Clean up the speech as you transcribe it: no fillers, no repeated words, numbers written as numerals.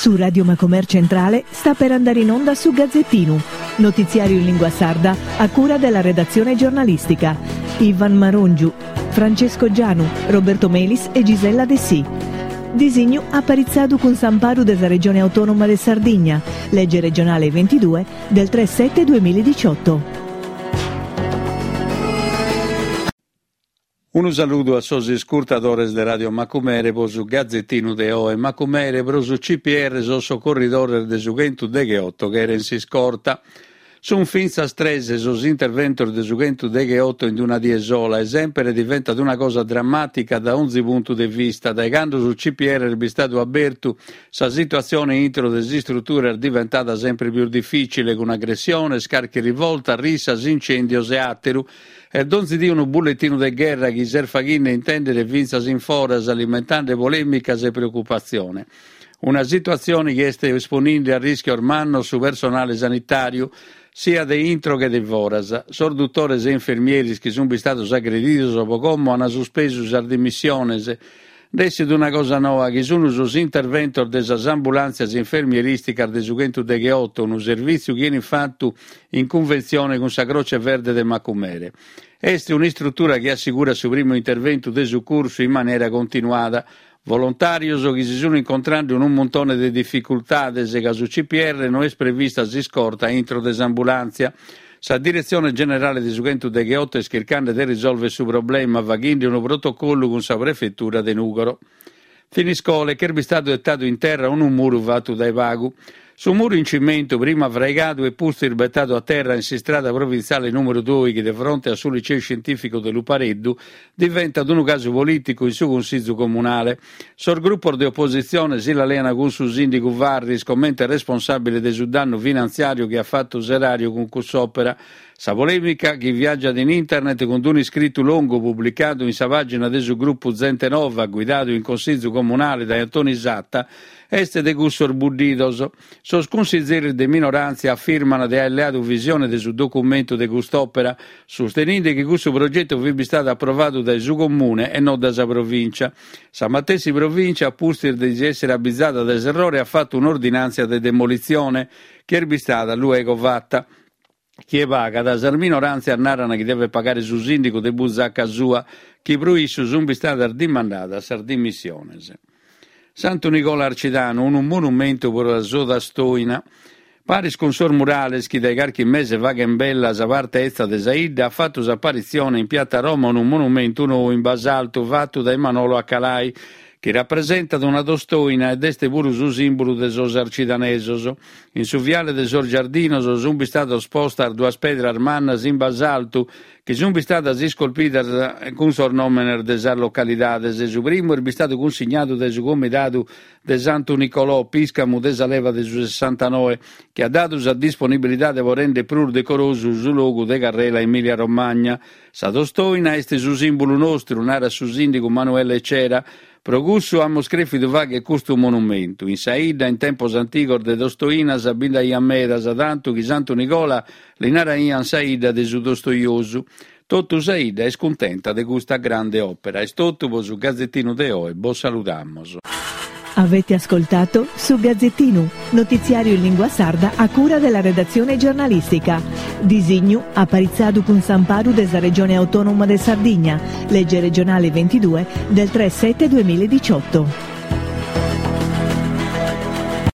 Su Radio Macomer Centrale sta per andare in onda su Gazzettino, notiziario in lingua sarda a cura della redazione giornalistica. Ivan Marongiu, Francesco Gianu, Roberto Melis e Gisella De Sì. Disegno apparizzado con Samparu della Regione Autonoma de Sardigna, legge regionale 22 del 3/7/2018. Un saluto a sosi scurtadores de Radio Macumere, su Gazzettino de Oe, Macumere, su CPR, soso corridore de Sugentu de G8, che era in si scorta. Sun finza strese, sos interventor de Sugentu de G8 in una die sola, e sempre diventa una cosa drammatica da ogni punto di vista, da quando su CPR è stato aperto, sa situazione intro delle strutture è diventata sempre più difficile, con aggressione, scarchi rivolta, risas, incendios e atteru, e donzi di un bullettino di guerra che serfaghin intendere vinzas in foras alimentando polemiche e preoccupazione. Una situazione che sta esponendo a rischio ormano su personale sanitario, sia de intro che de voras. Sorduttores e infermieri che sono stati aggrediti dopo come hanno sospeso le dimissioni. Adesso di una cosa nuova, che sono gli interventi delle ambulanze infermieristiche del Sugentu de G8, un servizio che viene fatto in convenzione con la Croce Verde de Macumere. Questa è una struttura che assicura il suo primo intervento del soccorso in maniera continuata. Volontarios che si sono incontrando in un montone di difficoltà, che su CPR non è prevista si scorta intro desambulanza. La direzione generale di Sugentu de G8 è cercando di risolvere questo problema, vaghando un protocollo con la prefettura di Nugoro. Finiscole che è stato gettato in terra un muro fatto dai vagu. Su un muro in cemento, prima fregato e posto irbettato a terra in strada provinciale numero 2, che di fronte al suo liceo scientifico di Lupareddu, diventa un caso politico in suo consiglio comunale. Sul gruppo di opposizione si allena con suo sindaco Varris, commenta responsabile del danno finanziario che ha fatto Serario con quest'opera. Sa polemica che viaggia in internet con un iscritto lungo pubblicato in sa pagina del suo gruppo Zente Nova, guidato in consiglio comunale da Antonio Isatta, este de gussor buddidos. Sos consiglieri de minoranza affermano di alleato visione del suo documento de quest'opera, sostenendo che questo progetto vi stato approvato dal suo comune e non da sa provincia. Sa matessi provincia, a pur di essere abbizzata dall'errore, ha fatto un'ordinanza di demolizione che è stata luego fatta. Chi paga da ser minoranza narrano che deve pagare su sindaco de Buzacca sua, chi bruisce su un stata dimandata a ser dimissione. Santo Nicola Arcidano, un monumento per la sua storia. Paris con Sor Murales, che dai qualche mese vaga in bella a parte est de Saida, ha fatto apparizione in piazza Roma un monumento nuovo in basalto fatto da Emanuele Accalai, che rappresenta una dostoina ed este pure su simbolo de sos arcidanesos. In su viale de Sor Giardino sono stato sposta due pedre armannas in basalto che sono state scolpite con sornomen de sa localidades. Su primo è stato consegnato da su comitato de Santo Nicolò Piscamu de sa leva de su 69 che ha dato sa disponibilità de vorrende pur decoroso su logo de Carrela Emilia Romagna. Sa dostoina este su simbolo nostro, un'area su sindaco Manuele Cera. Progusso amo screfito vaghe questo monumento. In Saida, in tempo antico de Dostoina, Sabinda Iamera, Sadanto, che Santo Nicola, l'inara Ian Saida de su Dostoiosu. Tutto Saida è scontenta di questa grande opera. E tutto su Gazzettino de Oe. Bo salutamos. Avete ascoltato su Gazzettino, notiziario in lingua sarda a cura della redazione giornalistica. Disegno apparizzado con Samparu della Regione Autonoma de Sardigna, legge regionale 22 del 3/7/2018.